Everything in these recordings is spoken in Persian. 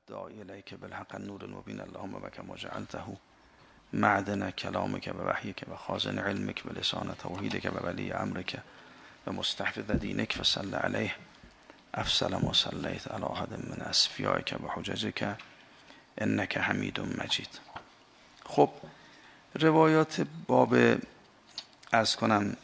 الداعی الیک بالحق النور المبین اللهم بک ما جعلته معدن کلامک و وحیک و خازن علمک و لسان توحیدک و ولی امرک و مستحفظ دینک فصل علیه افضل ما صلیت علی احد من اصفیائک و حججک انک حمید مجید. خب روایات باب عرض کنم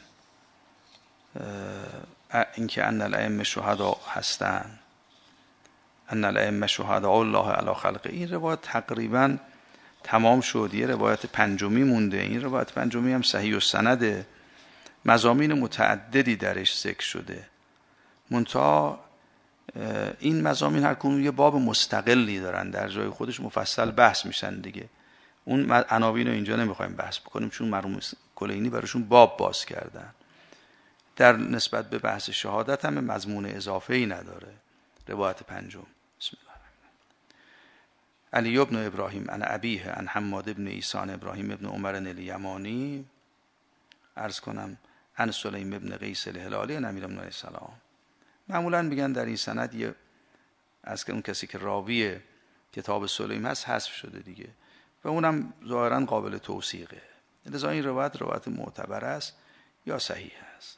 اینکه ان الائمه شهدا هستن، ان الائمه شهداء الله علی خلقه، این روایت تقریبا تمام شد. یه روایت پنجمی مونده. این روایت پنجمی هم صحیح السنده، مضامین متعددی درش ذکر شده. منتها این مضامین هر کدوم یه باب مستقلی دارن، در جای خودش مفصل بحث میشن دیگه. اون عناوین رو اینجا نمیخوایم بحث بکنیم چون مرحوم کلینی براشون باب باز کردن. در نسبت به بحث شهادت هم مضمون اضافه‌ای نداره. روایت پنجم. بسم الله علی ابن ابراهیم عن ابیه عن حماد ابن عیسی عن ابراهیم ابن عمر الیمانی عرض کنم عن سلیم ابن قیس الهلالی عن امیر ابن السلام. معمولا میگن در این سند یه از که اون کسی که راوی کتاب سلیم هست حذف شده دیگه و اونم ظاهرا قابل توثیقه. لذا این روایت معتبر است یا صحیح است.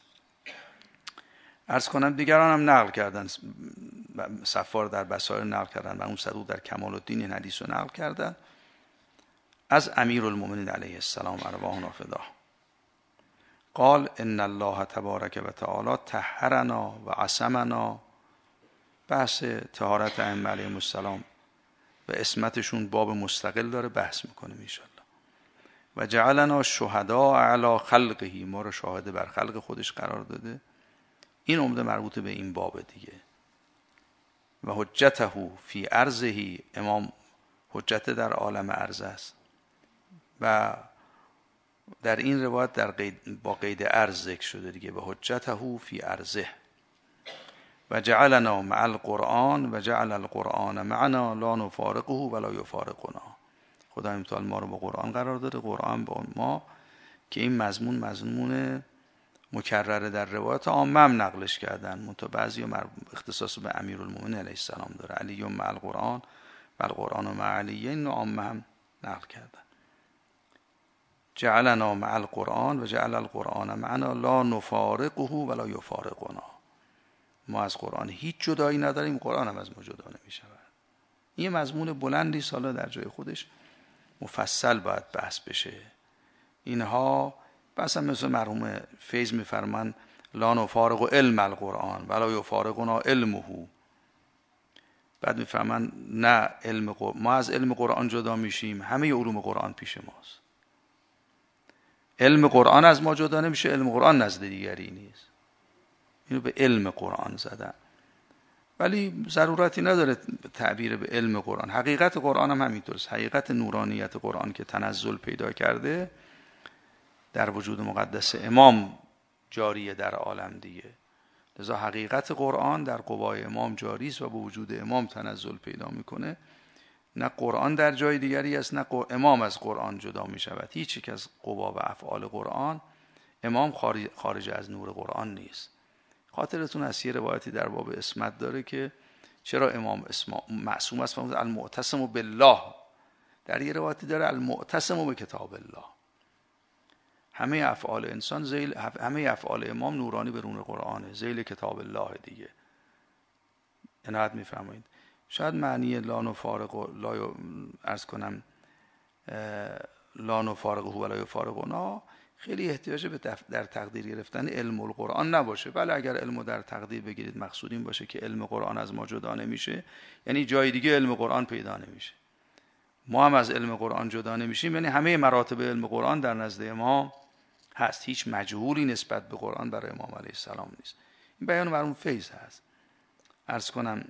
عرض کنم دیگران هم نقل کردن، صفار در بصائر نقل کردن و اون صدوق در کمال الدین این حدیث رو نقل کردن از امیر المؤمنین علیه السلام ارواحنا فداه قال ان الله تبارک و تعالی طهرنا و عصمنا. بحث طهارت ائمه علیهم السلام و عصمتشون باب مستقل داره، بحث میکنیم ان شاء الله. و جعلنا شهداء علی خلقه، ما رو شاهد بر خلق خودش قرار داده. این عمده مربوط به این باب دیگه. و حجته فی ارضه، امام حجت در عالم ارض است و در این روایت با قید ارض ذکر شده دیگه. و حجته فی ارضه و جعلنا مع القرآن و جعل القرآن معنا لا نفارقه ولا یفارقنا. خدا امتحان ما رو با قرآن قرار داده، قرآن با ما، که این مضمون مکرره در روایت عامه هم نقلش کردن. منتها بعضی اختصاص به امیرالمومنین علیه السلام داره. علی مع القرآن و القرآن مع علی، این عامه هم نقل کردن. جعلنا مع القرآن و جعل القرآن معنا لا نفارقه ولا یفارقنا. ما از قرآن هیچ جدایی نداریم، قرآن هم از ما جدا نمی‌شود. این مضمون بلندی سالا در جای خودش مفصل باید بحث بشه. اینها بس هم مثل مرحوم فیض میفرمان لا نفارق علم القرآن ولا یفارقنا علمه. بعد میفرمان نه ما از علم قرآن جدا میشیم، همه علوم قرآن پیش ماست. علم قرآن از ما جدا نمیشه، علم قرآن نزد دیگری نیست. اینو به علم قرآن زدن، ولی ضرورتی نداره تعبیر به علم قرآن. حقیقت قرآن هم همینطورست. حقیقت نورانیت قرآن که تنزل پیدا کرده در وجود مقدس امام جاریه در عالم دیگه. لذا حقیقت قرآن در قوای امام جاری است و با وجود امام تنزل پیدا میکنه. نه قرآن در جای دیگری است، نه امام از قرآن جدا میشود. هیچ یک از قوا و افعال قرآن امام خارج از نور قرآن نیست. خاطرتون از یه روایتی در باب عصمت داره که چرا امام معصوم است؟ المعتصم بالله. در یه روایتی داره المعتصم به کتاب الله. همه افعال انسان همه افعال امام نورانی به نور قرآنه، ذیل کتاب الله دیگه. عنایت میفرمایید. شاید معنی لا نفارق لا نفارقه ولا یفارقنا خیلی احتیاج به در تقدیر گرفتن علم القرآن نباشه. بله اگر علمو در تقدیر بگیرید مقصود این باشه که علم قرآن از ما جدا نمیشه، یعنی جای دیگه علم قرآن پیدا نمیشه، ما هم از علم قرآن جدا نمیشیم، یعنی همه مراتب علم قرآن در نزد امام هست. هیچ مجهولی نسبت به قرآن برای امام علیه السلام نیست. این بیان مرحوم فیض هست. عرض کنم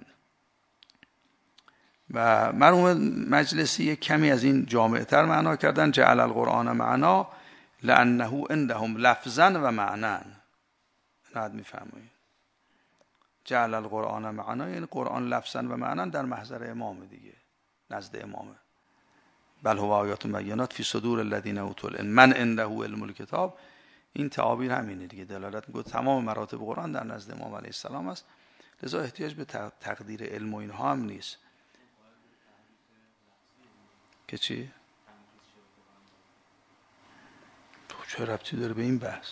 و مرحوم مجلسی کمی از این جامع‌تر معنا کردن. جعل القرآن معنا لانه عندهم لفظا و معنا. ناد میفرمایید جعل القرآن معنا یعنی قرآن لفظا و معنا در محضر امام دیگه، نزد امامه. بل هو آیات بینات فی صدور الذین اوتوا العلم من عنده علم الکتاب. این تعابیر همینه دیگه، دلالت میکنه تمام مراتب قرآن در نزد امام علیه السلام است. لذا احتیاج به تقدیر علم و اینها هم نیست. که چی؟ چه ربطی داره به این بحث؟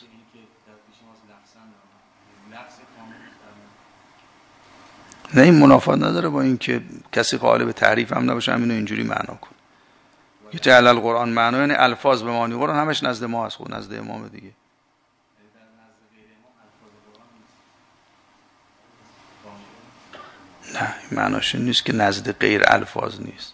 نه این منافات نداره با این که کسی قائل به تحریف هم نباشه همینو اینجوری معنا کن. که جعل القرآن معنا یعنی الفاظ به معنی قرآن همش نزد ما هست، خود نزد امام دیگه. نه این معناش نیست که نزد غیر الفاظ نیست.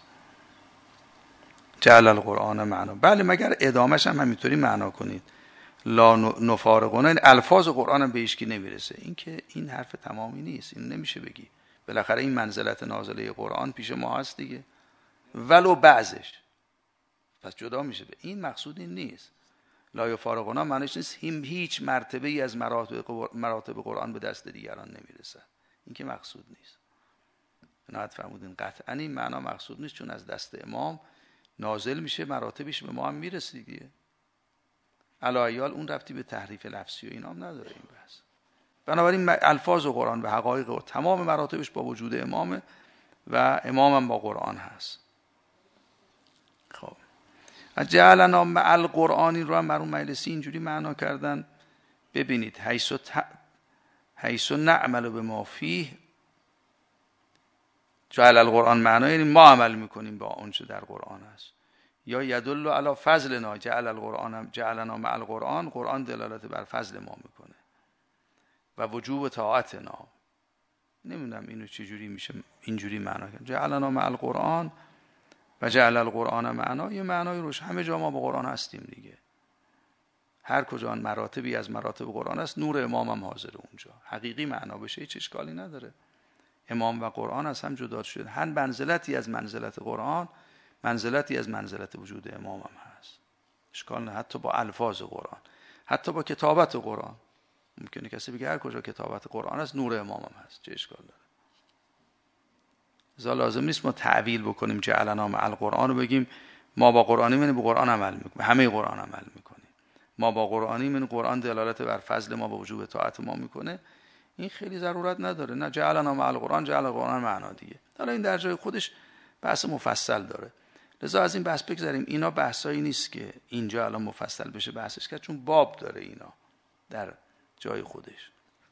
جعل القرآن معنا، بله مگر ادامهش هم همینطوری معنا کنید لا نفارقونه، این الفاظ قرآن هم به هیچکی نمیرسه. این که این حرف تمامی نیست، این نمیشه بگی. بالاخره این منزلت نازله قرآن پیش ما هست دیگه، ولو بعضش، پس جدا میشه. به این مقصود این نیست. لا یفارقونه معنیش نیست هیچ مرتبه ای از مراتب قرآن به دست دیگران نمیرسه. این که مقصود نیست. عنایت فرمودین قطعا این معنا مقصود نیست، چون از دست امام نازل میشه، مراتبش به ما هم میرسه دیگه. علایال اون ربطی به تحریف لفظی و اینا هم نداره این بحث. بنابراین الفاظ و قرآن و حقایق و تمام مراتبش با وجود امامه و امام هم با قرآن هست. خب جعلنا مع القرآن، این رو هم مرحوم مجلسی اینجوری معنا کردن. ببینید حیث نعمل بما فیه، جعل القرآن معنا یعنی ما عمل میکنیم با اون چه در قرآن هست. یا یدل علی فضلنا، جعلنا مع القرآن، قرآن دلالت بر فضل ما میکنه و وجوب طاعتنا. نمیدونم اینو چجوری میشه اینجوری معنا کرد. جعلنا مع القرآن و جعل القرآن معنا، یه معنای روش همه جا ما با قرآن هستیم دیگه. هر کجا مراتبی از مراتب قرآن است، نور امام هم حاضر اونجا. حقیقی معنا بشه هیچ اشکالی نداره. امام و قرآن از هم جدا شده. هر منزلتی از منزلت قرآن، منزلتی از منزلت وجود امام هم هست. اشکال نه، حتی با الفاظ قرآن، حتی با کتابت قرآن. ممکنه کسی بگه هر کجا کتابت قرآن است نور امام هم هست، چه اشکال داره؟ لذا لازم نیست ما تعویل بکنیم جعلنا مع القرآن و بگیم ما با قرآنیم یعنی با قرآن عمل میکنیم، همه قرآن عمل میکنیم. ما با قرآنیم یعنی قرآن دلالت بر فضل ما با وجوب طاعت ما میکنه. این خیلی ضرورت نداره. نه جعلنا مع القرآن، جعل القرآن معنا دیگه. حالا این در جای خودش بحث مفصل داره. لذا از این بحث بگذاریم. اینا بحثایی نیست که اینجا الان مفصل بشه بحثش کرد، چون باب داره اینا در جای خودش.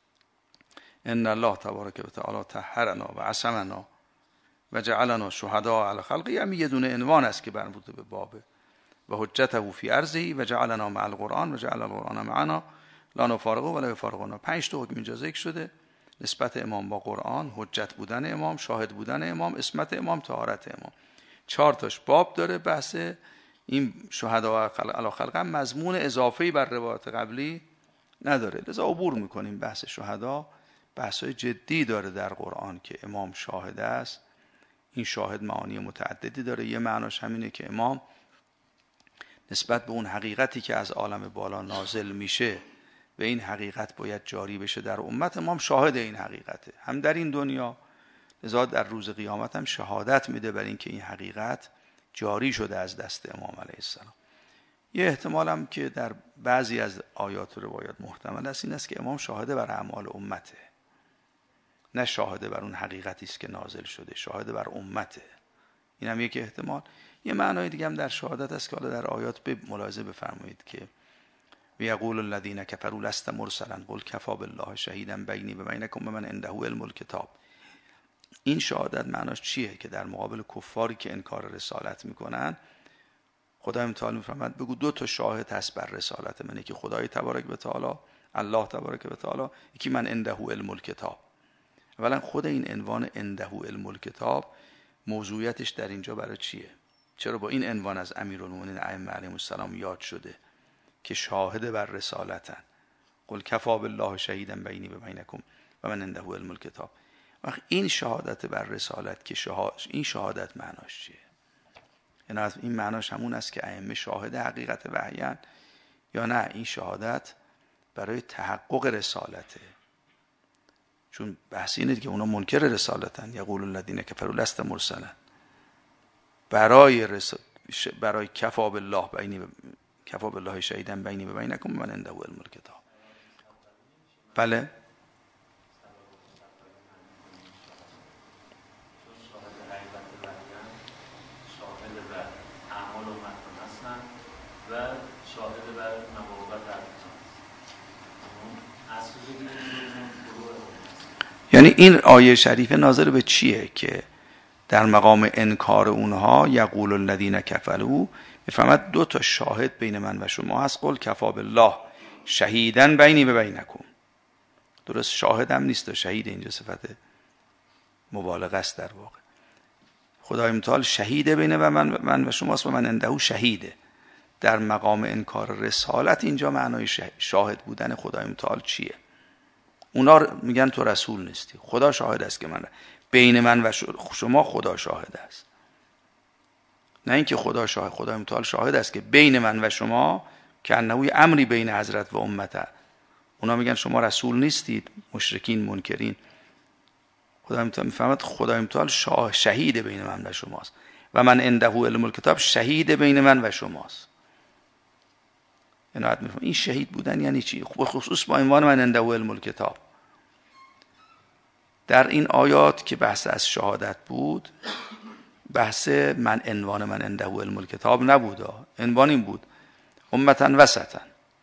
ان الله تبارک و تعالی طهرنا و عصمنا و جعلنا شهداء علی خلقه، هم یه دونه عنوان است که مربوط به بابه. و حجته فی ارضه و جعلنا مع القرآن و جعل القرآن معنا لا نفارقه ولا یفارقنا. 5 تا حکم اینجا ذکر شده: نسبت امام با قرآن، حجت بودن امام، شاهد بودن امام، عصمت امام، طهارت امام. 4 تاش باب داره. بحث این شهداء علی خلقه مضمون اضافه‌ای بر روایات قبلی نداره، لذا عبور میکنیم. بحث شهدا بحثای جدی داره در قرآن که امام شاهد است. این شاهد معانی متعددی داره. یه معناش همینه که امام نسبت به اون حقیقتی که از عالم بالا نازل میشه و این حقیقت باید جاری بشه در امت، امام شاهد این حقیقته، هم در این دنیا، لذا در روز قیامت هم شهادت میده بر این که این حقیقت جاری شده از دست امام علیه السلام. یه احتمال هم که در بعضی از آیات و روایات محتمل است این است که امام شاهده بر اعمال امته، نه شاهده بر اون حقیقتی است که نازل شده، شاهده بر امته. این هم یک احتمال. یه معنای دیگه هم در شهادت است که حالا در آیات به ملاحظه بفرمایید که یقول الذین کفروا لست مرسلا قل کفی بالله شهیدا بینی و بینکم و من عنده علم الکتاب. این شهادت معناش چیه؟ که در مقابل کفاری که انکار رسالت میکنن خدا تعالی میفرماید بگو 2 تا شاهد هست بر رسالت من، یکی خدای تبارک و تعالی، الله تبارک و تعالی، یکی من عنده علم الکتاب. اولا خود این عنوان عنده علم الکتاب موضوعیتش در اینجا برای چیه؟ چرا با این عنوان از امیرالمومنین ائمه علیهم السلام یاد شده که شاهد بر رسالتن؟ قل کفی بالله شهیدا بینی و بینکم و من عنده علم الکتاب. وقت این شهادت بر رسالت که این شهادت معناش چیه؟ یعنی این معناش همون است که ائمه شاهد حقیقت وحیان، یا نه این شهادت برای تحقق رسالته؟ چون بحث اینه که اونا منکر رسالتن. یقول الذین کفروا لست مرسلا، برای کفی بالله شهیدا بینی و بینکم من عنده علم الکتاب. بله یعنی این آیه شریفه ناظر به چیه؟ که در مقام انکار اونها یقول الذین کفروا، میفهمد دو تا شاهد بین من و شما هست. قل کفی بالله شهیدن بینی و بینکم. درست شاهد هم نیست، شهید اینجا صفت مبالغه است در واقع. خدای متعال شهیده بین و من و شماست و من عنده شهیده. در مقام انکار رسالت اینجا معنای شاهد بودن خدای متعال چیه؟ اونا میگن تو رسول نیستی، خدا شاهد است که من بین من و شما خدا شاهد است. نه اینکه خدا شاهد، خدای متعال شاهد است که بین من و شما که انه امری بین حضرت و امته. اونا میگن شما رسول نیستید، مشرکین منکرین. خدای متعال میفهمد خدای متعال شهید بین من و شماست و من عنده علم الکتاب شهید بین من و شماست. این شهید بودن یعنی چی؟ خصوص با عنوان من عنده علم الکتاب. در این آیات که بحث از شهادت بود، بحث عنوان من عنده علم الکتاب نبود. عنوان این بود امتا وسطا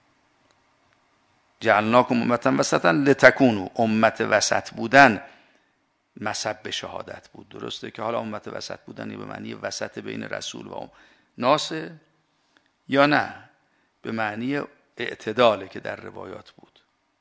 جعلناکم امتا وسطا لتکونوا. امت وسط بودن مثب شهادت بود. درسته که حالا امت وسط بودن به معنی وسط بین رسول و ناس، یا نه به معنی اعتداله که در روایات بود.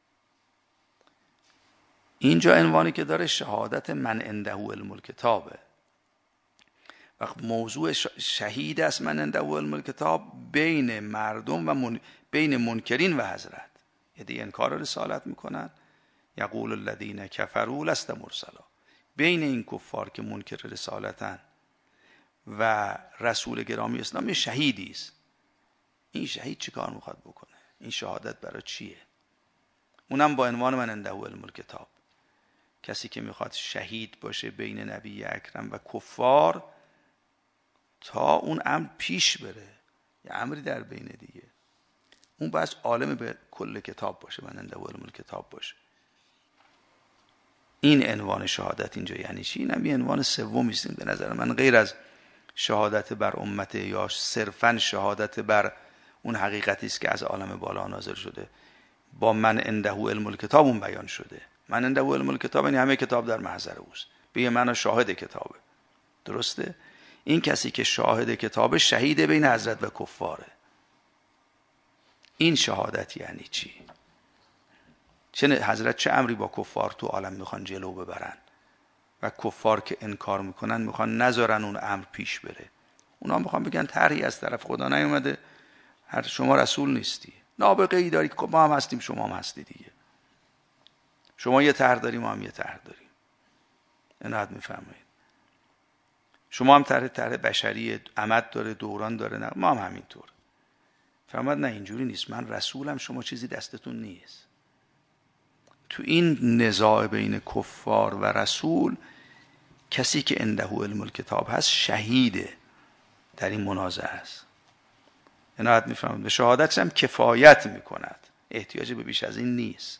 اینجا عنوانی که داره شهادت من عنده علم الکتابه. وقت موضوع شهید است من عنده علم الکتاب بین مردم و بین منکرین و حضرت. یعنی انکار رسالت میکنن، یقول الذین کفروا لست مرسلا. بین این کفار که منکر رسالتن و رسول گرامی اسلام یه شهیدی است. این شهید چی کار میخواد بکنه؟ این شهادت برای چیه؟ اونم با عنوان من عنده علم الکتاب. کسی که میخواد شهید باشه بین نبی اکرم و کفار تا اون امر پیش بره، یه امری در بین دیگه، اون باید عالم به کل کتاب باشه، من عنده علم الکتاب باشه. این عنوان شهادت اینجا یعنی چی؟ اینم یه عنوان سومی است به نظر من، غیر از شهادت بر امت یا صرفاً شهادت بر اون حقیقتی است که از عالم بالا نازل شده. با من عنده علم الکتاب اون بیان شده. من عنده علم الکتاب یعنی همه کتاب در محضر اوست، به معنا شاهد کتابه. درسته؟ این کسی که شاهد کتابه شهید بین حضرت و کفاره. این شهادت یعنی چی؟ حضرت چه امری با کفار تو عالم میخوان جلو ببرن و کفار که انکار میکنن میخوان نذارن اون امر پیش بره. اونا میخوان بگن طرحی از طرف خدا نیومده، شما رسول نیستی، نابغه ای داری، ما هم هستیم شما هم هستی دیگه. شما یه طرح داری ما هم یه طرح داریم. اینقدر میفهمید. شما هم طرح بشری عمد داره، دوران داره، نه ما هم همینطور. فهمید نه اینجوری نیست، من رسولم، شما چیزی دستتون نیست. تو این نزاع بین کفار و رسول کسی که عنده علم الکتاب هست شهیده در این منازعه است. اینقدر میفهمید. به شهادتش هم کفایت میکند، احتیاج به بیش از این نیست.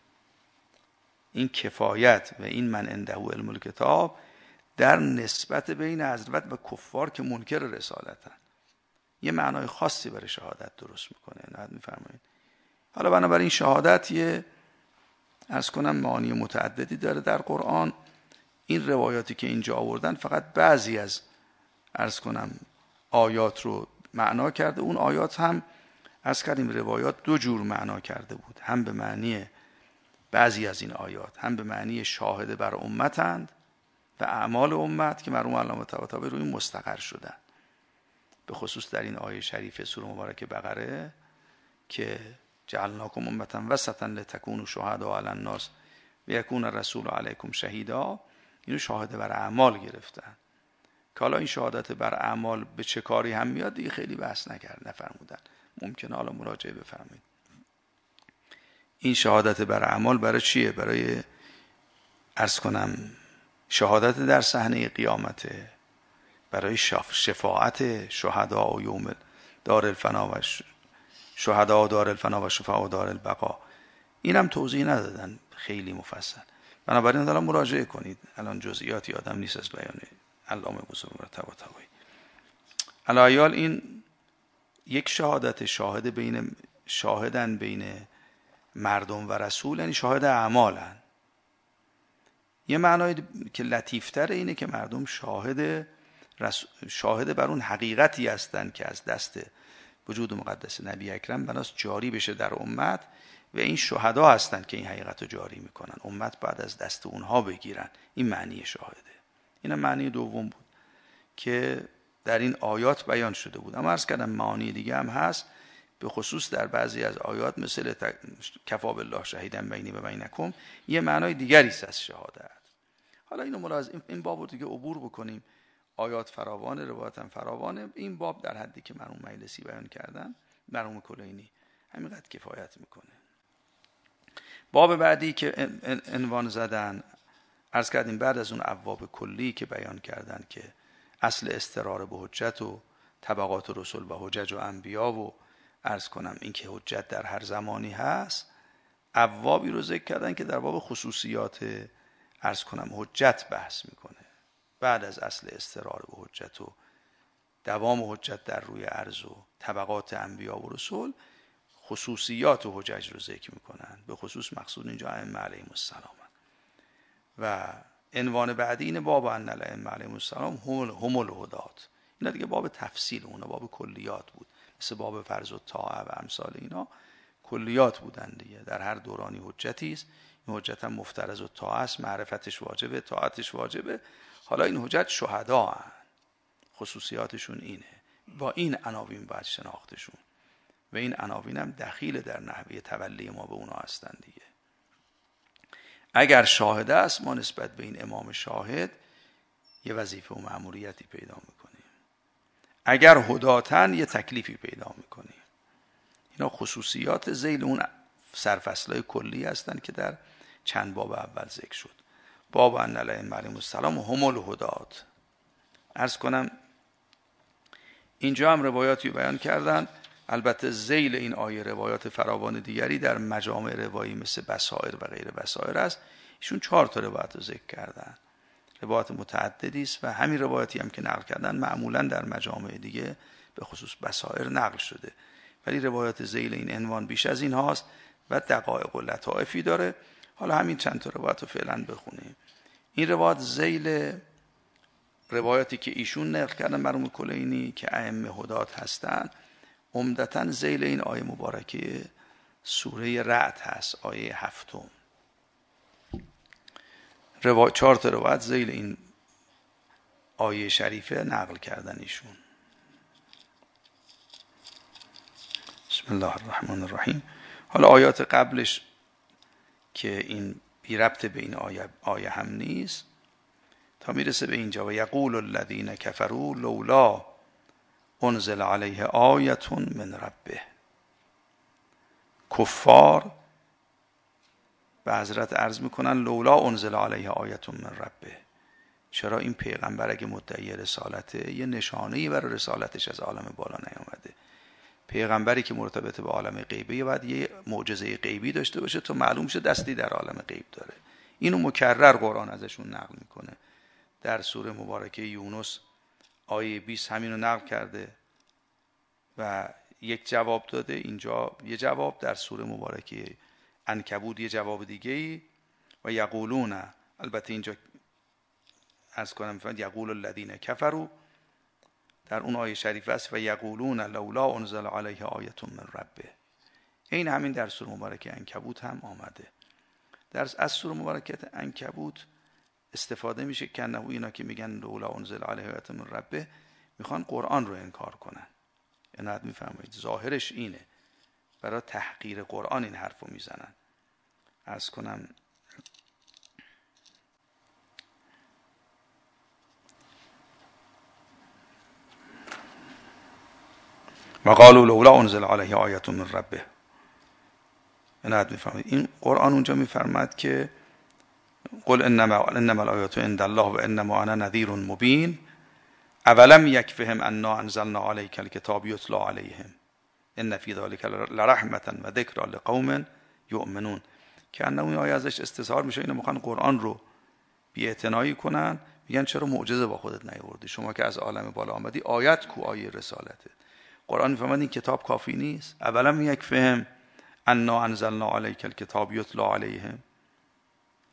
این کفایت و این من عنده علم الکتاب در نسبت بین حضرت و کفار که منکر رسالتن یه معنای خاصی برای شهادت درست میکنه. اینقدر میفهمید. حالا بنابراین شهادت یه عرض کنم معانی متعددی داره در قرآن. این روایاتی که اینجا آوردن فقط بعضی از عرض کنم آیات رو معنا کرده. اون آیات هم عرض کردیم روایات دو جور معنا کرده بود، هم به معنی بعضی از این آیات هم به معنی شاهد بر امتند و اعمال امت که مرحوم علامه طباطبایی روی مستقر شدن، به خصوص در این آیه شریف سوره مبارکه بقره که جعلناکم امة وسطا لتکونوا شهداء علی الناس و یکون الرسول علیکم شهیدا. اینو شاهد بر اعمال گرفتن که حالا این شهادت بر اعمال به چه کاری هم میاد دیگه خیلی بحث نفرمودن. ممکنه حالا مراجعه بفرمایید. این شهادت بر اعمال برای چیه؟ برای عرض کنم شهادت در صحنه قیامته، برای شفاعت شهدا و یوم دار الفنا و شهدا و دار الفنا و شفاع و دار البقا. اینم توضیح ندادن خیلی مفصل، بنابراین حالا مراجعه کنید. الان جزئیات یادم نیست از بیان علامه بزرگوار طباطبایی. علایال این یک شهادت شاهدن بین مردم و رسول، یعنی شاهد اعمالن. یه معنای که لطیفتر اینه که مردم شاهد بر اون حقیقتی هستند که از دست وجود مقدس نبی اکرم بناست جاری بشه در امت و این شهدا هستند که این حقیقت رو جاری میکنن. امت بعد از دست اونها بگیرن. این معنی شاهده. این معنی دوم بود که در این آیات بیان شده بود. اما عرض کردم معانی دیگه هم هست، به خصوص در بعضی از آیات مثل کفا بالله شهیدا بینی و بینکم یه معنای دیگری است از شهادت. حالا اینو ملاحظه، این باب رو دیگه عبور بکنیم. آیات فراوانه، روایات هم فراوانه. این باب در حدی که مرحوم مجلسی بیان کردن، مرحوم کلینی، همینقدر کفایت میکنه. باب بعدی که عنوان زدن، عرض کردیم بعد از اون ابواب کلی که بیان کردن که اصل استقرار به حجت و طبقات رسول و حجج و انبیا و عرض کنم این که حجت در هر زمانی هست، ابوابی رو ذکر کردن که در باب خصوصیات عرض کنم حجت بحث میکنه. بعد از اصل استقرار به حجت و دوام حجت در روی ارض و طبقات انبیا و رسول، خصوصیات و حجج رو ذکر میکنن. به خصوص مقصود اینجا ائمه علیهم السلام و عنوان بعدی اینه باب ان الائمه علیهم السلام هم الهدات. اینا دیگه باب تفصیل، اونا باب کلیات بود، مثل باب فرض و طاعه و امثال اینا کلیات بودن دیگه. در هر دورانی حجتی است، این حجت هم مفترض و طاعه است، معرفتش واجبه، طاعتش واجبه. حالا این حجت شهدا هستند، خصوصیاتشون اینه، با این عناوین باید شناختشون و این عناوین هم دخیل در نحوه تولی ما به اونا هستن دیگه. اگر شاهد است، ما نسبت به این امام شاهد یه وظیفه و مأموریتی پیدا میکنیم. اگر هداتن یه تکلیفی پیدا میکنیم. اینا خصوصیات ذیل اون سرفصلای کلی هستن که در چند باب اول ذکر شد. باب ان الائمه علیهم السلام هم الهدات. عرض کنم اینجا هم روایاتی بیان کردن. البته ذیل این آیه روایات فراوان دیگری در مجامع روایی مثل بصائر و غیر بصائر است. ایشون 4 تا روایت رو ذکر کردن. روایات متعددی است و همین روایتی هم که نقل کردن معمولا در مجامع دیگه به خصوص بصائر نقل شده. ولی روایات ذیل این عنوان بیش از این هاست و دقایق و لطائفی داره. حالا همین چند تا روایت رو فعلا بخونیم. این روایت ذیل روایاتی که ایشون نقل کردن مرحوم کلینی که ائمه هدات هستن، عمدتاً ذیل این آیه مبارکه سوره رعد هست، آیه 7. 4 تا روایت ذیل این آیه شریفه نقل کردن ایشون. بسم الله الرحمن الرحیم. حالا آیات قبلش که این بی ربط به این آیه هم نیست تا میرسه به اینجا و یقول الذین کفروا لولا انزل علیه آیة من ربه. کفار به حضرت عرض میکنن لولا انزل علیه آیة من ربه، چرا این پیغمبر اگه مدعی رسالته یه نشانه‌ای برای رسالتش از عالم بالا نیامده؟ پیغمبری که مرتبط به عالم غیبه باید یه معجزه غیبی داشته باشه تا معلوم شه دستی در عالم غیب داره. اینو مکرر قرآن ازشون نقل میکنه. در سوره مبارکه یونس آیه 20 همینو نقل کرده و یک جواب داده. اینجا یه جواب، در سوره مبارکه عنکبوت یه جواب دیگه‌ای و یقولون، البته اینجا عرض کنم فقط یقول الذین کفروا در اون آیه شریف است و یقولون لولا انزل علیه آیة من ربه. این همین در سوره مبارکه عنکبوت هم آمده. از سوره مبارکه عنکبوت استفاده میشه که اینا که میگن لولا انزل علیه آیة من ربه میخوان قرآن رو انکار کنن. عنایت میفرمایید ظاهرش اینه، برای تحقیر قرآن این حرفو میزنن. عرض کنم و قالوا لولا انزل علیه آیة من ربه. عنایت میفرمایید این قرآن اونجا میفرماد که قل انما الآیات عند الله و انما انا نذیر مبین اولم یکفهم انا انزلنا علیک الکتاب یتلی علیهم ان فی ذلک لرحمة و ذکری لقوم یؤمنون. که انه این آیه ازش استظهار میشه اینا میخوان قرآن رو بی‌اعتنایی کنن، میگن چرا معجزه با خودت نیاوردی؟ شما که از عالم بالا آمدی، آیت کو آیه رسالته؟ قرآن میفهمد این کتاب کافی نیست. اولم یکفهم انا انزلنا علیک الکتاب یتلی علیهم.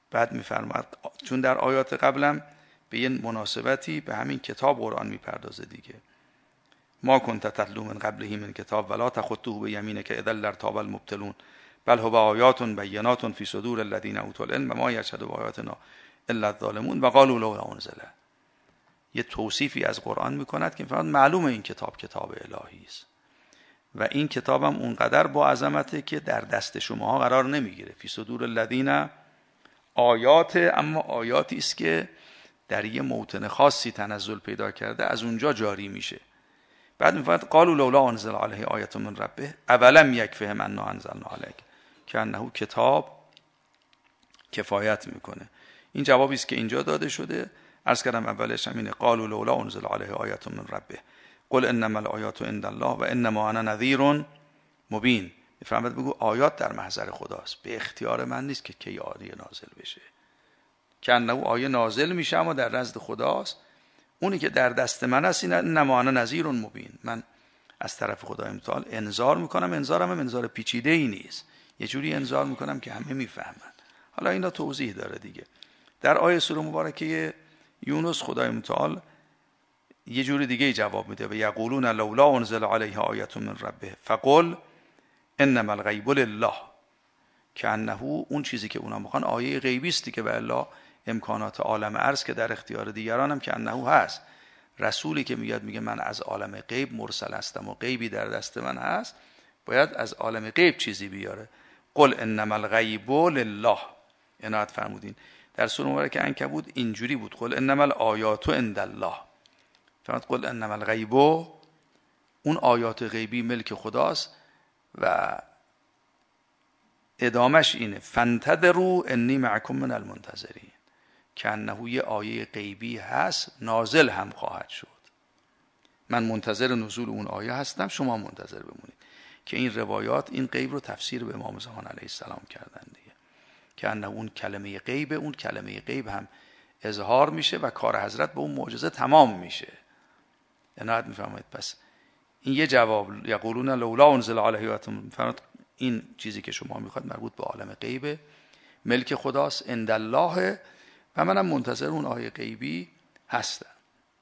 بعد میفرماد چون در آیات قبلم به یه مناسبتی به همین کتاب قرآن میپردازه دیگه. ما کنت تتلو من قبله من کتاب ولا تخطه بیمینک اذا لارتاب المبطلون بل هو آیات بینات فی صدور الذین اوتوا العلم ما یشهد بآیاتنا الا الظالمون و قالوا لولا انزل. یه توصیفی از قرآن میکند که معلومه این کتاب کتاب الهی است و این کتابم اونقدر با عظمته که در دست شماها قرار نمیگیره. فی صدور الذین آیات، اما آیاتی است که در یه موطن خاصی تنزل پیدا کرده، از اونجا جاری میشه. بعد میفرماید قالوا لولا انزل علیه آیة من ربه اولم یکفهم انا انزلنا علیک که انه کتاب کفایت میکنه. این جوابی است که اینجا داده شده. عرض کردم اولش همینه قالوا لولا انزل علیه آیة من ربه قل انما الآیات عند الله و انما انا نذیر مبین. میفرماید بگو آیات در محضر خداست، به اختیار من نیست که کی آیه نازل بشه. که انه آیه نازل میشه اما در نزد خداست. اونی که در دست من است این انما انا نذیر مبین، من از طرف خدای متعال انذار میکنم. انذارم هم انذار پیچیده ای نیست، یه جوری انذار میکنم که همه میفهمن. حالا اینا توضیح داره دیگه. در آیه سوره مبارکه یونس خدای متعال یه جوری دیگه جواب میده و یقولون لولا انزل علیه آیه من ربه فقل انما الغیب لله که انه اون چیزی که اونا میخوان آیه غیبی است که به الله امکانات عالم ارض که در اختیار دیگران هم که انه هست. رسولی که میاد میگه من از عالم غیب مرسل هستم و غیبی در دست من هست، باید از عالم غیب چیزی بیاره. قل انما الغیب لله. عنایت فرمودین در سوره مبارکه عنکبوت اینجوری بود قل انما الآیات عند الله. فرمود قل انما الغیب، اون آیات غیبی ملک خداست و ادامش اینه فانتظروا انی معکم من المنتظرین که انه یه آیه غیبی هست نازل هم خواهد شد. من منتظر نزول اون آیه هستم، شما منتظر بمونید. که این روایات این غیب رو تفسیر به امام زمان علیه السلام کردن دیگه که انه اون کلمه غیب، اون کلمه غیب هم اظهار میشه و کار حضرت به اون معجزه تمام میشه. عنایت میفرمایید. پس این یه جواب. یقولون لولا انزل علیه آیة. فرمود این چیزی که شما میخواد مربوط به عالم غیبه، ملک خداست، عند الله و منم منتظر اون آیه غیبی هستم.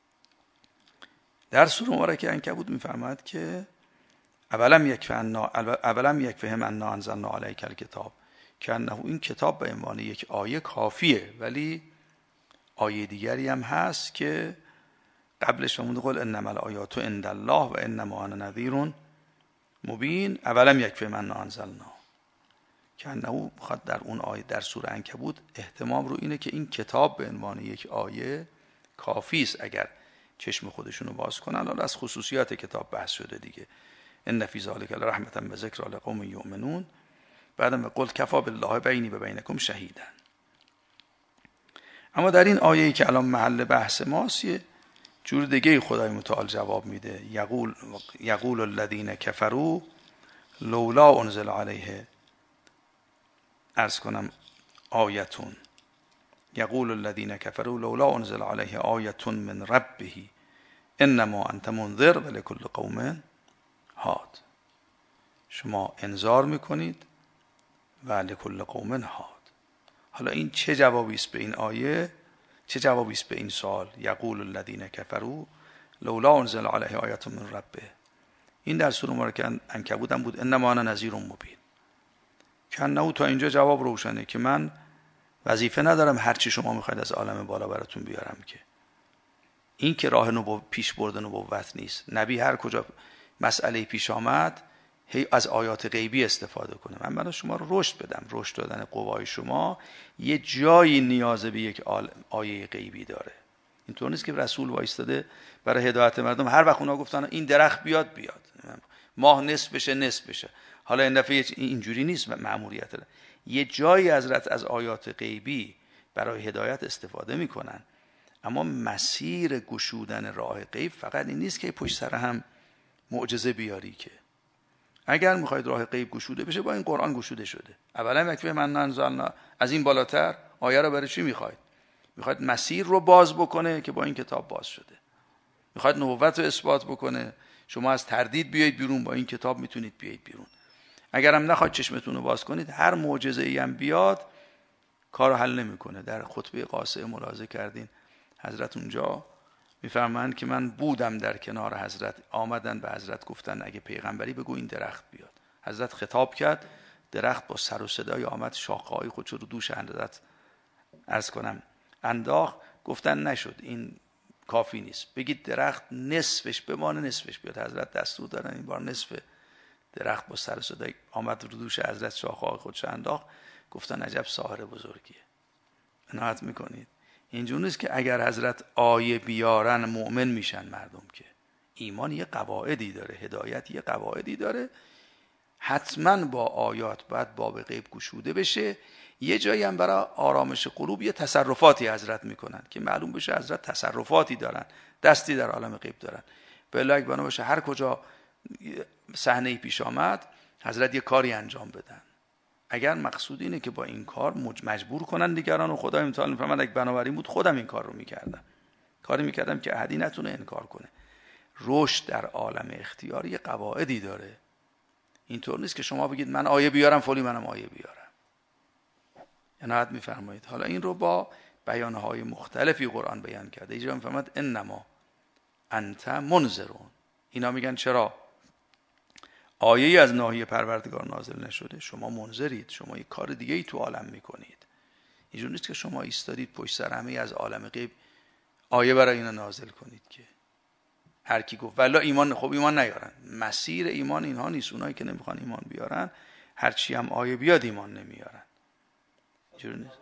در سوره مبارکه عنکبوت میفرماید که اولم یکفهم انا انزلنا علیک الکتاب که انه این کتاب به عنوان یک آیه کافیه، ولی آیه دیگری هم هست که قبلش فرمود قل انما الآیات عند الله و انما انا نذیر مبین اولم یکفهم انا انزلنا که انه بخواد در اون آیه در سوره عنکبوت اهتمام رو اینه که این کتاب به عنوان یک آیه کافی است اگر چشم خودشونو باز کنن. حالا از خصوصیات کتاب بحث شده دیگه. ان فی ذلک لرحمة و ذکری لقوم یؤمنون. بعدم قل کفی بالله بینی و بینکم شهیدا. اما در این آیه‌ای که الان محل بحث ماست یه جور دیگه خدای متعال جواب میده. یقول الذین کفروا لولا انزل علیه عرض کنم آیتون. یقول الذین کفروا لولا انزل علیه آیتون من ربه انما انت منذر ولکل قوم هاد. شما انذار میکنید و لکل قوم هاد. حالا این چه جوابی است به این آیه؟ چه جوابی است به این سوال؟ یقول الذین کفروا لولا انزل علیه آیه من ربه. این در سوره مبارکه عنکبوت هم بود انما انا نذیر مبین. کنه تا اینجا جواب روشنه که من وظیفه ندارم هر چی شما میخواید از عالم بالا براتون بیارم. که این که راه پیش برد نبوت نیست. نبی هر کجا مسئله پیش آمد هی از آیات غیبی استفاده کنه. من برای شما رو رشد بدم. رشد دادن قوای شما یه جایی نیاز به یک آیه غیبی داره. اینطور نیست که رسول وایستاده برای هدایت مردم هر وقت اونا گفتن این درخت بیاد ماه نصف بشه. حالا این دفعه اینجوری نیست. مأموریت داره. یه جایی حضرت از آیات غیبی برای هدایت استفاده میکنن. اما مسیر گشودن راه غیب فقط این نیست که پشت سر هم معجزه بیاری. که اگر میخواید راه غیب گشوده بشه با این قرآن گشوده شده. اولا یکفهم انا انزلنا، از این بالاتر آیه رو برای چی میخواید؟ میخواید مسیر رو باز بکنه که با این کتاب باز شده. میخواید نبوت رو اثبات بکنه، شما از تردید بیایید بیرون، با این کتاب میتونید بیایید بیرون. اگرم نخواید چشمتون رو باز کنید، هر معجزه‌ای هم بیاد کار رو حل نمیکنه. در خطبه قاصه ملاحظه کردین حضرت اونجا میفرمایند که من بودم در کنار حضرت، آمدن به حضرت گفتن اگه پیغمبری بگو این درخت بیاد. حضرت خطاب کرد، درخت با سر و صدای آمد، شاخه‌های خودش رو دوش حضرت عرض کنم انداخت. گفتن نشد، این کافی نیست، بگید درخت نصفش بمانه نصفش بیاد. حضرت دستور دادن این بار نصف درخت با سر و صدای آمد رو دوش حضرت، شاخه‌های خودش انداخت. گفتن عجب ساحر بزرگیه. عنایت میکنید اینجور نیست که اگر حضرت آیه بیارن مؤمن میشن مردم، که ایمان یه قواعدی داره، هدایت یه قواعدی داره. حتما با آیات باید باب غیب گشوده بشه. یه جایی هم برای آرامش قلوب یه تصرفاتی حضرت میکنن که معلوم بشه حضرت تصرفاتی دارن، دستی در عالم غیب دارن. بلاک بنا باشه هر کجا صحنه‌ای پیش آمد حضرت یه کاری انجام بدن. اگر مقصود اینه که با این کار مجبور کنن دیگران، و خدا امتحان می‌فرماد اگه بنابراین بود خودم این کار رو میکردم، کاری میکردم که احدی نتونه انکار کنه. رشد در عالم اختیار یه قواعدی داره. اینطور نیست که شما بگید من آیه بیارم فلی منم آیه بیارم. عنایت میفرمایید. حالا این رو با بیانهای مختلفی قرآن بیان کرده. اینجا میفرماد انما انت منذرون. اینا میگن چرا آیه‌ای از ناحیه پروردگار نازل نشده؟ شما منذرید، شما یک کار دیگه ای تو عالم میکنید. اینجور نیست که شما ایستادید پشت سر همه از عالم غیب آیه برای اینا نازل کنید که هر کی گفت والله ایمان، خب ایمان نیارن. مسیر ایمان اینها نیست. اونایی که نمیخوان ایمان بیارن هر چی هم آیه بیاد ایمان نمیارن. اینجور نیست.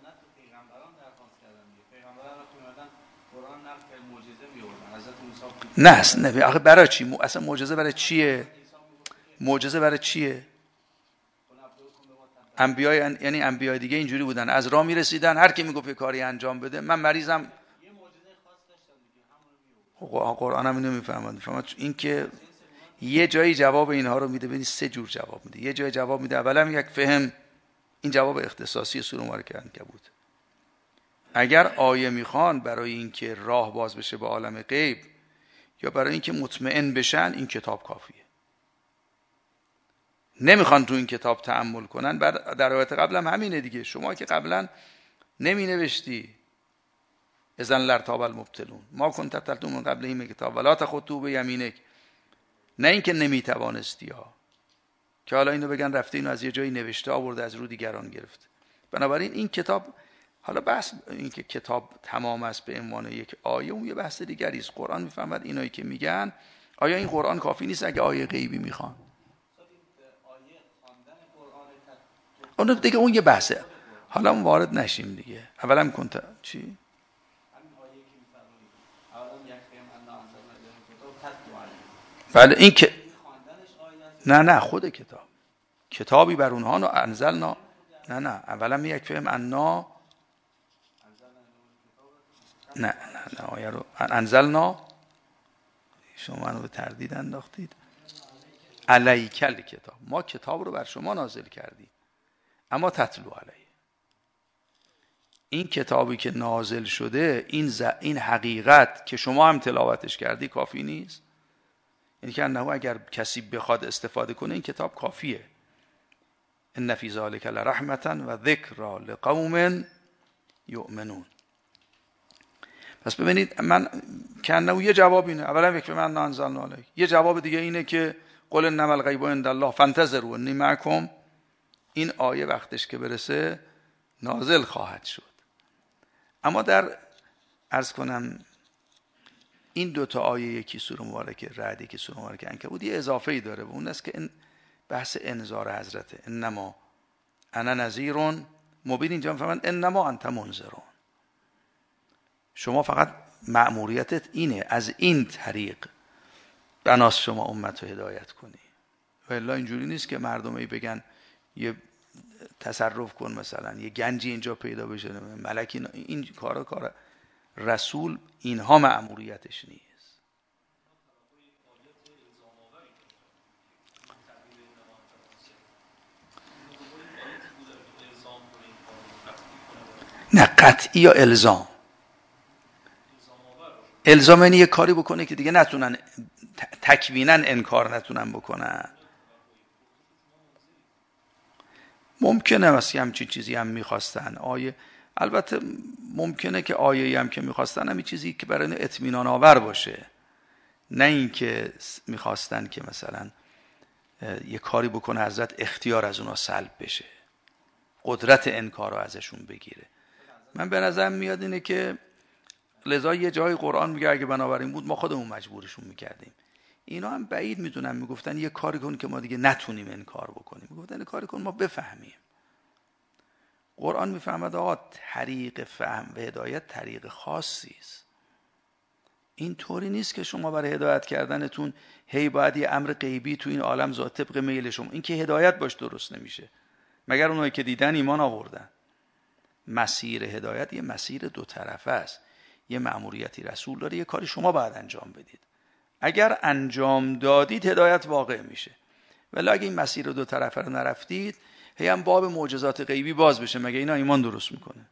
نه آخه برای چی؟ اصلا معجزه برای چیه؟ معجزه برای چیه؟ انبیای یعنی انبیای دیگه اینجوری بودن، از راه میرسیدن هر کی میگفت کاری انجام بده، من مریضم. قرآن هم اینو میفهمد. این که یه جایی جواب اینها رو میده، ببینید 3 جور جواب میده. یه جایی جواب میده اولا یک فهم، این جواب اختصاصی سوره مبارکه عنکبوت. اگر آیه میخوان برای اینکه راه باز بشه به عالم غیب یا برای اینکه مطمئن بشن، این کتاب کافیه. نمیخوان تو این کتاب تأمل کنن. بعد در آیات قبل هم همینه دیگه. شما که قبلا نمی نوشتی اذن لرتاب المبطلون ما کنت تتلو من قبل این کتاب ولا تخطوا بیمینک، نه اینکه نمیتوانستی ها، که حالا اینو بگن رفته اینو از یه جایی نوشته آورده از رو دیگران گرفته. بنابراین این کتاب، حالا بحث این که کتاب تمام است به عنوان یک آیه، اون یه بحث دیگری است. قرآن میفهمد اینایی که میگن آیا این قرآن کافی نیست اگه آیه غیبی میخوان؟ اون دیگه اون یه بحثه، حالا اون وارد نشیم دیگه. اولا کنت چی؟ بله این که نه خود کتابی بر اونها نو انزلنا. نه اولا یک فهم انا نه آیه رو انزلنا، شما منو به تردید انداختید. علیکل کتاب، ما کتاب رو بر شما نازل کردیم اما تتلو علیه. این کتابی که نازل شده، این حقیقت که شما هم تلاوتش کردی کافی نیست؟ یعنی که انه اگر کسی بخواد استفاده کنه این کتاب کافیه. ان فی ذلک لرحمة و ذکری لقوم یؤمنون. پس ببینید من کنه یه جواب اینه، اولا یک من انزلنا علیک. یه جواب دیگه اینه که قل انما الغیب عند الله فانتظروا انی معکم. این آیه وقتش که برسه نازل خواهد شد. اما در عرض کنم این 2 تا آیه، یکی سوره مبارکه رعد یکی سوره مبارکه عنکبوت، یه اضافه‌ای داره و اون است که این بحث انذار حضرته. انما انا نذیر مبین. اینجا میفهمن انما انت منذرون، شما فقط مأموریتت اینه از این طریق بناس شما امت رو هدایت کنی. و الا اینجوری نیست که مردمی بگن یه تصرف کن، مثلا یه گنجی اینجا پیدا بشه ملکی. این کار رسول اینها مأموریتش نیست. نه قطعی یا الزام. الزام یعنی یه کاری بکنه که دیگه نتونن تکویناً انکار نتونن بکنن. ممکنه مثلا همچین چیزی هم میخواستن آیه، البته ممکنه که آیه هم که میخواستن همین چیزی که برای اطمینان آور باشه، نه اینکه میخواستن که مثلا یه کاری بکنه حضرت اختیار از اونا سلب بشه، قدرت انکار رو ازشون بگیره. من به نظرم میاد اینه که لذا یه جای قرآن میگه اگه بنابراین بود ما خودمون مجبورشون میکردیم. اینا هم بعید میدونن میگفتن یه کاری کن که ما دیگه نتونیم انکار بکنیم، میگفتن یه کاری کن ما بفهمیم. قرآن میفهمد آقا طریق فهم و هدایت طریق خاصی است. این طوری نیست که شما برای هدایت کردنتون هی باید یه امر غیبی تو این عالم ذات طبق میل شما، این که هدایت باش درست نمیشه. مگر اونایی که دیدن ایمان آوردن. مسیر هدایت یه مسیر دو طرفه است، یه مأموریتی رسول داره، یه کاری شما باید انجام بدید. اگر انجام دادید هدایت واقع میشه، ولی اگه این مسیر دو طرفه رو نرفتید هی هم باب معجزات غیبی باز بشه، مگه اینا ایمان درست میکنه؟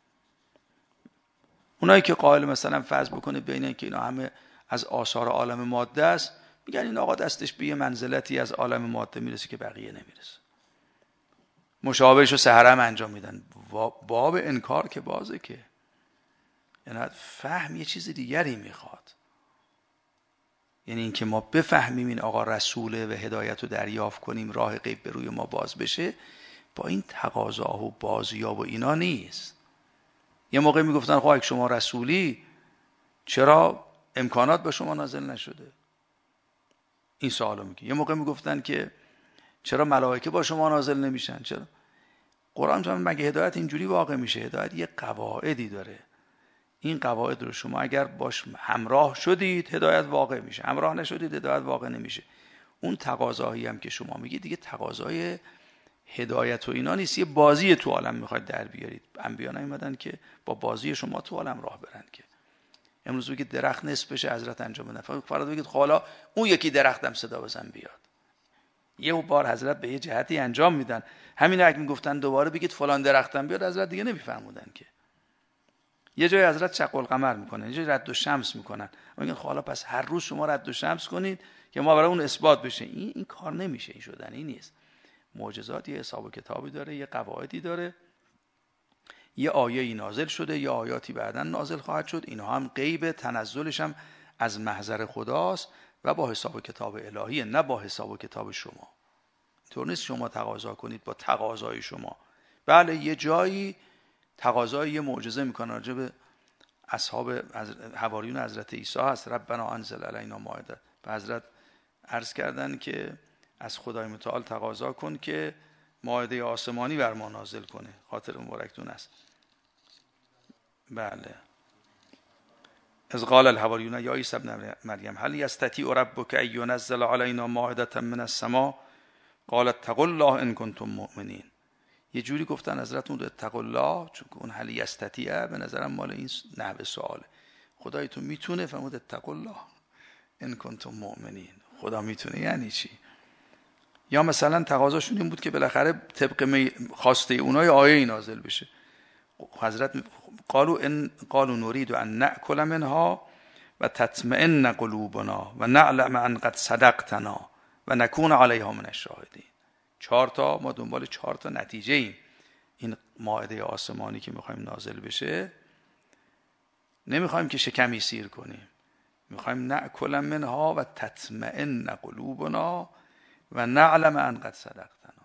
اونایی که قائل مثلا فرض بکنه بین این که اینا همه از آثار عالم ماده است، میگن این آقا دستش به یه منزلتی از عالم ماده میرسه که بقیه نمیرسه، مشابهش رو سحر هم انجام میدن. باب انکار که بازه که، یعنی فهم یه چیز دیگری میخواد، یعنی اینکه ما بفهمیم این آقا رسوله و هدایت رو دریافت کنیم، راه غیب به روی ما باز بشه، با این تقاضا و بازیاب و اینا نیست. یه موقع میگفتن خب اگه شما رسولی چرا امکانات به شما نازل نشده؟ این سوالو میگه. یه موقع میگفتن که چرا ملائکه با شما نازل نمیشن؟ چرا؟ قرآن جان مگه هدایت اینجوری واقع میشه؟ هدایت یه قواعدی داره، این قواعد رو شما اگر باش همراه شدید هدایت واقع میشه، همراه نشدید هدایت واقع نمیشه. اون تقاضایی هم که شما میگید دیگه تقاضای هدایت و اینا نیست، یه بازی تو عالم میخواید در بیارید. انبیا نیومدن که با بازی شما تو عالم راه برن که. امروز بگید درخت نصف بشه حضرت انجام بدن، فردا بگید حالا اون یکی درختم صدا بزن بیاد. یه بار حضرت به یه جهتی انجام میدن، همین اگه میگفتن دوباره بگید فلان درختم بیاد، حضرت دیگه نمیفرمودن که. یه جای حضرت شق القمر میکنن، یه جای رد و شمس میکنن، میگن خب حالا پس هر روز شما رد و شمس کنید که ما برای اون اثبات بشه. این کار نمیشه، این شدنی نیست. معجزات یه حساب و کتابی داره، یه قواعدی داره. یه آیه‌ای نازل شده، یه آیاتی بعداً نازل خواهد شد، اینها هم غیب، تنزلش هم از محضر خداست و با حساب و کتاب الهیه، نه با حساب و کتاب شما. طور نیست شما تقاضا کنید با تقاضای شما. بله یه جایی تقاضای یه معجزه میکنه، راجع به اصحاب حواریون حضرت عیسی هست، ربنا انزل علینا مائده، به حضرت عرض کردن که از خدای متعال تقاضا کن که مائده آسمانی بر ما نازل کنه، خاطر مبارکتون است. بله. از قال الحواریون یا عیسی ابن مریم هل یستطیع ربک ان ینزل علینا مائده من السماء قال اتقوا الله ان کنتم مؤمنین. یه جوری گفتن حضرتون رو اتقوا الله، چون اون هل یستطیع به نظرم مال این نحوه سواله. خدایتون میتونه، فرمود اتقوا الله ان کنتم مؤمنین. خدا میتونه یعنی چی؟ یا مثلا تقاضاشون این بود که بالاخره طبق خواسته اونای آیه نازل بشه. حضرت قالوا نريد ان ناكل منها و تطمئن قلوبنا و نعلم ان قد صدقتنا و نكون عليها من الشاهدين. 4 تا ما دنبال 4 تا نتیجه ایم. این مائده آسمانی که میخوایم نازل بشه، نمیخوایم که شکمی سیر کنیم، میخوایم ناکل منها و تطمئن قلوبنا و نعلم ان قد صدقتنا.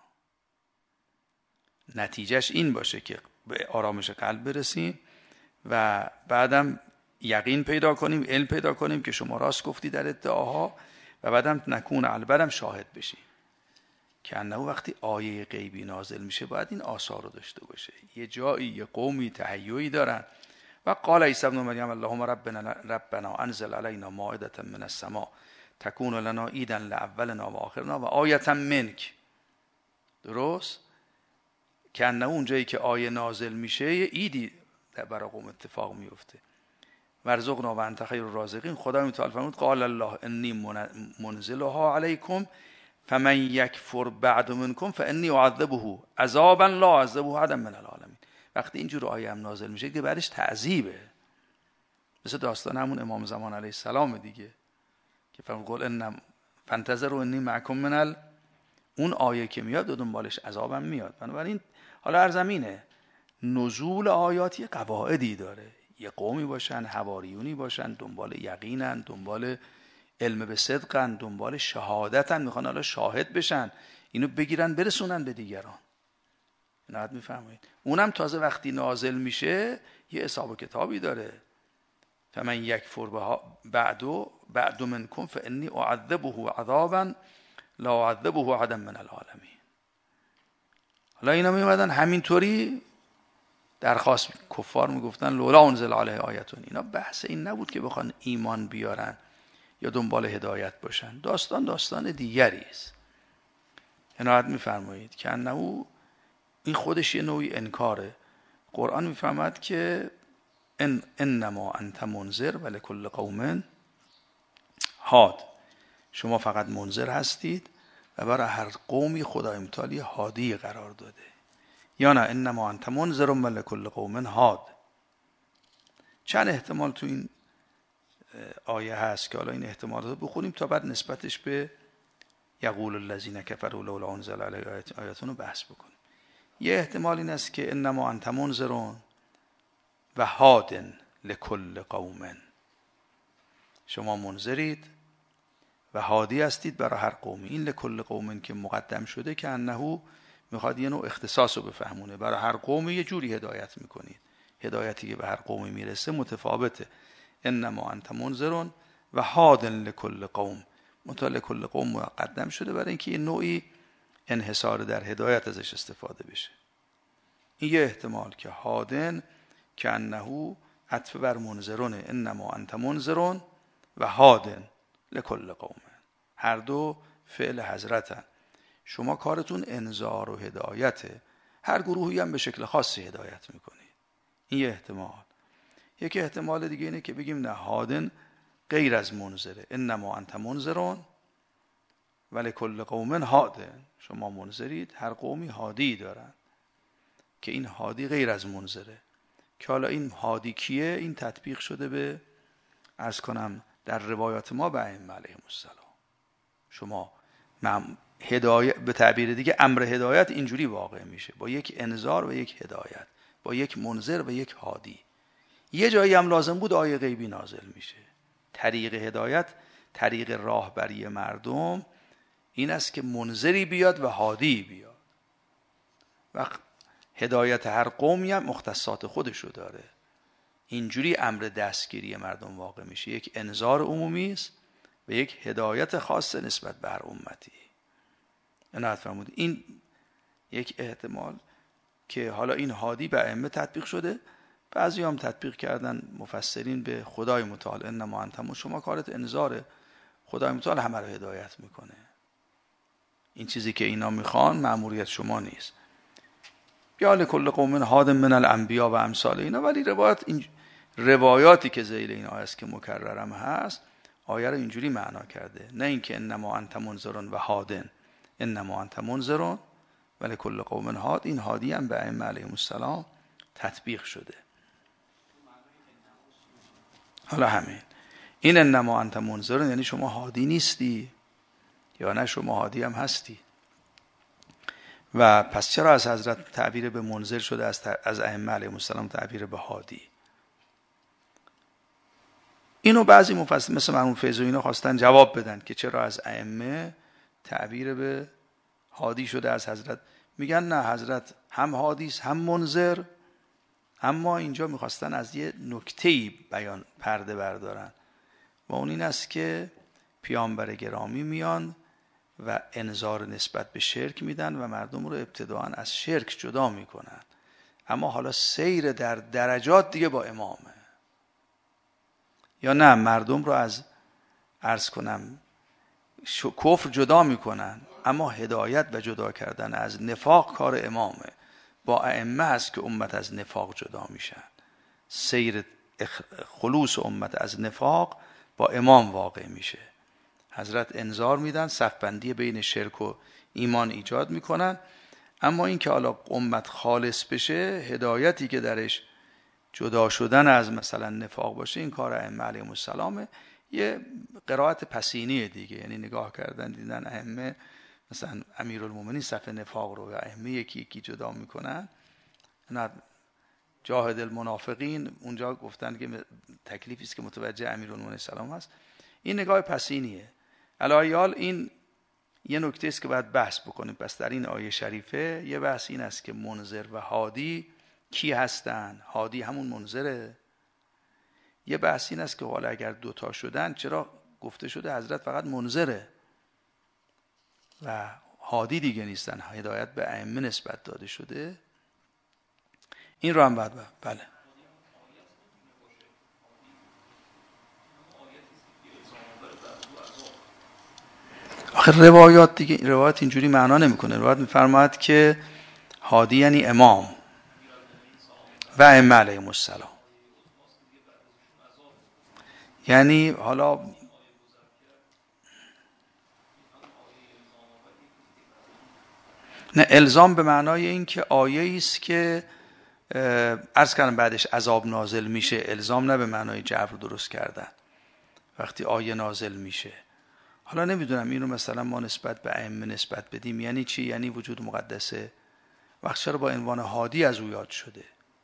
نتیجهش این باشه که به آرامش قلب برسیم و بعدم یقین پیدا کنیم، علم پیدا کنیم که شما راست گفتی در ادعاها، و بعدم نکون البرم شاهد بشیم که انه وقتی آیه غیبی نازل میشه باید این آثار رو داشته باشه. یه جایی یه قومی تهیعی دارن. و قال عیسی ابن مریم اللهم ربنا انزل علینا مائده من السماء تکون لنا عیدا لاولنا و آخرنا و آیه منک. درست؟ که انه اونجایی که آیه نازل میشه یه عیدی برای قوم اتفاق میفته. ورزقنا و انت خیر الرازقین. خدا متعال فرمود قال الله انی منزلها علیکم فمن یکفر بعد منکم فانی اعذبه عذابا لا اعذبه احدا من العالمین. وقتی اینجور آیه هم نازل میشه که بعدش تعذیبه، مثل داستان همون امام زمان علیه السلام دیگه که فرمود قل ان فانتظروا انی معکم من اون آیه که میاد دنبالش عذابم میاد. بنابراین حالا هر زمینه نزول آیات یه قواعدی داره. یه قومی باشن، حواریونی باشن، دنبال یقینن، دنبال علم به صدقن، دنبال شهادتن، میخوان حالا شاهد بشن، اینو بگیرن برسونن به دیگران. نهایت میفهمید. اونم تازه وقتی نازل میشه یه حساب و کتابی داره. فمن یکفر بها بعد منکم فانی اعذبه عذابا لا اعذبه احدا من العالمین. حالا اینا میومدن همینطوری درخواست، کفار میگفتن لولا انزل علیه آیتون. اینا بحث این نبود که بخوان ایمان بیارن یا دنبال هدایت باشن. داستان دیگری است. عنایت میفرمایید که انه این خودش یه نوعی انکاره. قرآن میفرماد که انما انت منذر ولکل قوم هاد. شما فقط منذر هستید و برای هر قومی خدای متعال هادی قرار داده. یا نه انما انت منذر ولکل قوم هاد. چند احتمال تو این آیه هست که حالا این احتمالات رو بخونیم تا بعد نسبتش به یقول الذین کفروا لولا انزل علیه آیاتون رو بحث بکنیم. یه احتمال این است که انما انت منذر و هاد لکل قوم. شما منذرید و هادی هستید برای هر قومی. این لکل قوم که مقدم شده که انه میخواد یه نوع اختصاص رو بفهمونه. برای هر قومی یه جوری هدایت میکنید. هدایتی که به هر قومی میرسه متفاوته. انما انت منذر و هاد لکل قوم. مطلع کل قوم مقدم شده برای اینکه یه نوعی انحصار در هدایت ازش استفاده بشه. این یه احتمال که هادن که انه عطف بر منذرونه. انما انت منذرون و هادن لکل قوم. هر دو فعل حضرتن. شما کارتون انذار و هدایته. هر گروهی هم به شکل خاصی هدایت میکنید. این یه احتمال. یکی احتمال دیگه اینه که بگیم نه، هادن غیر از منذره. انما انت منذرون ولی کل قوم هادن. شما منذرید، هر قومی هادی دارن که این هادی غیر از منذره. که حالا این هادی کیه؟ این تطبیق شده به عرض کنم در روایات ما به ائمه علیهم السلام. شما هدایت به تعبیر دیگه امر هدایت اینجوری واقع میشه، با یک انذار و یک هدایت، با یک منذر و یک هادی. یه جایی هم لازم بود آیه غیبی نازل میشه. طریق هدایت، طریق راهبری مردم این است که منذری بیاد و هادی بیاد. و هدایت هر قومی هم مختصات خودشو داره. اینجوری امر دستگیری مردم واقع میشه. یک انذار عمومی است و یک هدایت خاص نسبت به هر امتی. عنایت فرمودید. این یک احتمال که حالا این هادی به ائمه تطبیق شده. بعضی هم تطبیق کردن مفسرین به خدای متعال. انما انت، شما کارت انذاره، خدای متعال همه رو هدایت میکنه. این چیزی که اینا میخوان مأموریت شما نیست. یا لکل قوم هاد من الانبیا و امثال اینا. ولی روایاتی که ذیل این آیه است که مکررم هست، آیه رو اینجوری معنا کرده. نه اینکه انما انت منذرون و هادن. انما انت منذرون ولی کل قوم هاد. این هادی هم به ائمه علیهم السلام تطبیق شده. حالا همین این انما انت منذرون یعنی شما هادی نیستی یا نه شما هادی هم هستی. و پس چرا از حضرت تعبیر به منذر شده، از ائمه علیهم السلام تعبیر به هادی؟ اینو بعضی مفسرین مثل مرحوم فیض و اینا خواستن جواب بدن که چرا از ائمه تعبیر به هادی شده از حضرت. میگن نه، حضرت هم هادی است هم منذر. اما اینجا میخواستن از یه نکته‌ای بیان پرده بردارن و اون این است که پیامبر گرامی میان و انذار نسبت به شرک میدن و مردم رو ابتداءً از شرک جدا میکنن. اما حالا سیر در درجات دیگه با امامه. یا نه، مردم رو از عرض کنم کفر جدا میکنن، اما هدایت و جدا کردن از نفاق کار امامه. با ائمه هست که امت از نفاق جدا میشن. سیر خلوص امت از نفاق با امام واقع میشه. حضرت انذار میدن، صفبندی بین شرک و ایمان ایجاد میکنن. اما این که حالا امت خالص بشه، هدایتی که درش جدا شدن از مثلا نفاق باشه، این کار ائمه علیهم السلامه. یه قرائت پسینی دیگه، یعنی نگاه کردن دیدن ائمه مثلا امیرالمومنین صف نفاق رو و ائمه یکی یکی جدا میکنن. نه جاهد المنافقین اونجا گفتن که تکلیفی است که متوجه امیرالمومنین سلام هست. این نگاه پسینیه. الایال این یه نکته است که باید بحث بکنیم. پس در این آیه شریفه یه بحث این است که منذر و هادی کی هستن؟ هادی همون منذره. یه بحث این است که حالا اگر دوتا شدن چرا گفته شده حضرت فقط منذره و هادی دیگه نیستن، هدایت به ائمه نسبت داده شده. این رو هم باید بله. آخه روایات دیگه، روایات اینجوری معنا نمیکنه. روایت میفرماید که هادی یعنی امام و ائمه علیهم السلام. یعنی حالا نه الزام به معنای این که آیه است که عرض کردم بعدش عذاب نازل میشه، الزام نه به معنای جبر درست کردن. وقتی آیه نازل میشه، حالا نمیدونم اینو مثلا ما نسبت به ائمه نسبت بدیم یعنی چی؟ یعنی وجود مقدسه. وقت چرا با عنوان هادی از او یاد شده؟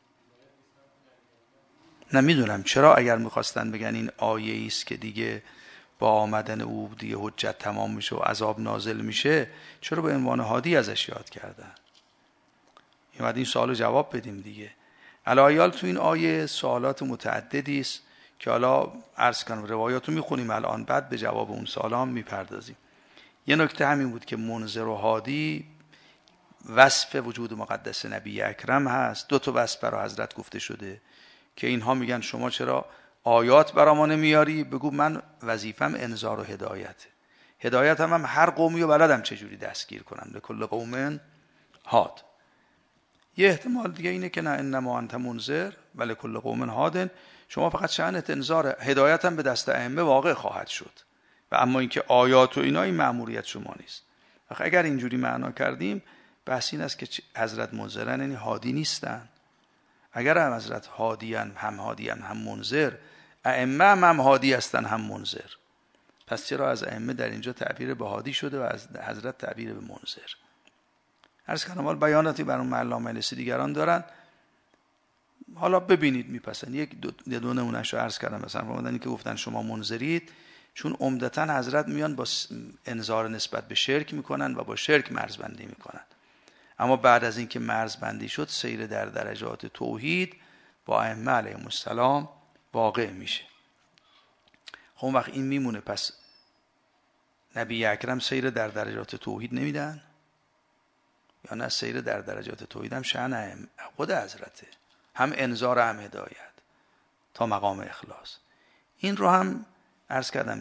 نمیدونم چرا اگر میخواستن بگن این آیه است که دیگه با آمدن او دیگه حجت تمام میشه و عذاب نازل میشه، چرا به عنوان هادی ازش یاد کردن؟ این سوالو جواب بدیم دیگه. الایال تو این آیه سوالات متعددی است که حالا عرض کنم روایاتو میخونیم الان، بعد به جواب اون سوالا هم میپردازیم. یه نکته همین بود که منذر و هادی وصف وجود مقدس نبی اکرم هست. دو تا وصف برای حضرت گفته شده که اینها میگن شما چرا آیات برا ما نمیاری؟ بگو من وظیفم انذار و هدایته. هدایت هم هر قومی و بلدم چجوری دستگیر کنم. لکل قوم هاد. یه احتمال دیگه اینه که نه انما انت منذر ولی کل قوم هادن، شما فقط شأنت انذار، هدایت هم به دست ائمه واقع خواهد شد و اما اینکه آیات و اینا این مأموریت شما نیست. اگر اینجوری معنا کردیم بحث این است که حضرت منذرن یعنی هادی نیستن. اگر هم حضرت هادیان، هم هادیان هم منذر، ائمه هم هادی هستن هم منذر، پس چرا از ائمه در اینجا تعبیر به هادی شده و از حضرت تعبیر به منذر؟ عرض کنم حال بیاناتی بر اون علامه مجلسی دیگران دارن، حالا ببینید میپسند. یک دو نمونهشو عرض کردم. مثلا فرمودن که گفتن شما منذرید چون عمدتاً حضرت میان با انذار نسبت به شرک میکنن و با شرک مرزبندی میکنن، اما بعد از اینکه مرزبندی شد سیر در درجات توحید با ائمه علیهم السلام واقع میشه. خب وقت این میمونه پس نبی اکرم سیر در درجات توحید نمیدن یا نه؟ سیر در درجات توحید هم شأن خود حضرته، هم انذار هم هدایت تا مقام اخلاص. این رو هم عرض کردم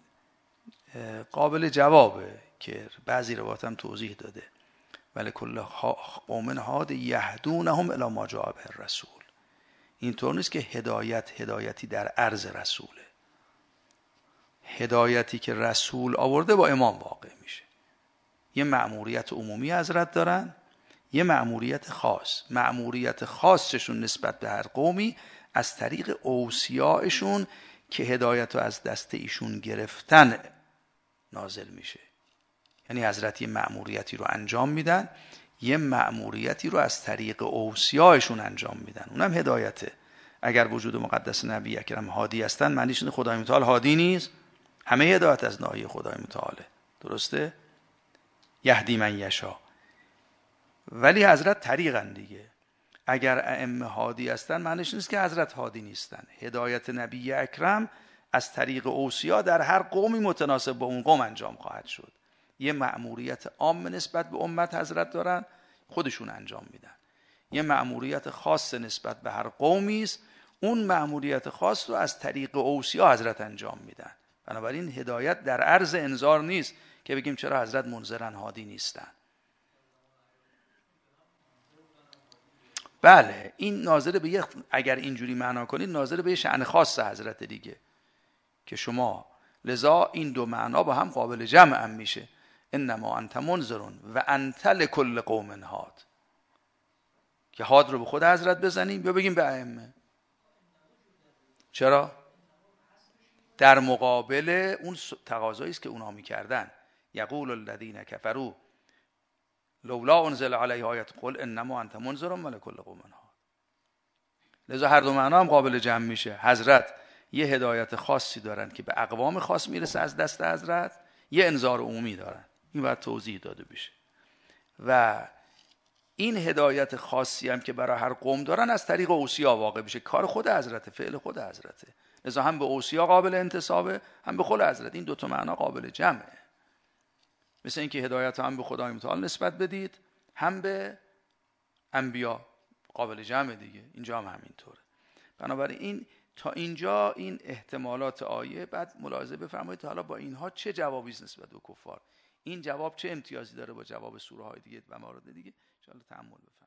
قابل جوابه که بعضی روایات هم توضیح داده ولی کل قوم هاد یهدونهم الی ما جاء به الرسول. اینطور نیست که هدایتی در عرض رسوله. هدایتی که رسول آورده با امام واقع میشه. یه مأموریت عمومی حضرت دارن، یه مأموریت خاص. مأموریت خاصشون نسبت به هر قومی از طریق اوصیاءشون که هدایت رو از دست ایشون گرفتن نازل میشه. یعنی حضرت یه مأموریتی رو انجام میدن، یه مأموریتی رو از طریق اوصیاءشون انجام میدن، اونم هدایته. اگر وجود مقدس نبی اکرم هادی هستن معنیش اینه خدای متعال هادی نیست؟ همه هدایت از ناحیه خدای متعاله، درسته؟ یهدی من یشا. ولی حضرت طریقن دیگه. اگر ائمه هادی هستن معنیش نیست که حضرت هادی نیستن. هدایت نبی اکرم از طریق اوصیا در هر قومی متناسب با اون قوم انجام خواهد شد. یه مأموریت عام نسبت به امت حضرت دارن، خودشون انجام میدن. یه مأموریت خاص نسبت به هر قومی است، اون مأموریت خاص رو از طریق اوصیا حضرت انجام میدن. بنابراین هدایت در عرض انذار نیست که بگیم چرا حضرت منذرن هادی نیستن. بله این ناظر به اگر اینجوری معنا کنید ناظر به شأن خاص حضرت دیگه که شما، لذا این دو معنا با هم قابل جمع هم میشه. انما انت منذرون و انت لکل قوم هاد، که هاد رو به خود حضرت بزنیم یا بگیم به ائمه. چرا؟ در مقابل اون تقاضایی است که اونها میکردن. یقول الذین کفروا لولا انزل علیه آیه قل انما انت منذر ولکل قوم هاد. لذا هر دو معنا هم قابل جمع میشه. حضرت یه هدایت خاصی دارن که به اقوام خاص میرسه از دست حضرت، یه انذار عمومی دارن. این باید توضیح داده بشه. و این هدایت خاصی هم که برای هر قوم دارن از طریق اوصیا واقع بشه. کار خود حضرته، فعل خود حضرته. لذا هم به اوصیا قابل انتسابه، هم به خود حضرت. این دو تا معنا قابل جمعه. مثل اینکه هدایت هم به خدای متعال نسبت بدید، هم به انبیا قابل جمع دیگه. اینجا هم همینطوره. بنابراین این تا اینجا این احتمالات آیه. بعد ملاحظه بفرمایید حالا با اینها چه جوابی نسبت به کفار، این جواب چه امتیازی داره با جواب سوره های دیگه و موارد دیگه. ان شاء الله تأمل بفرمایید.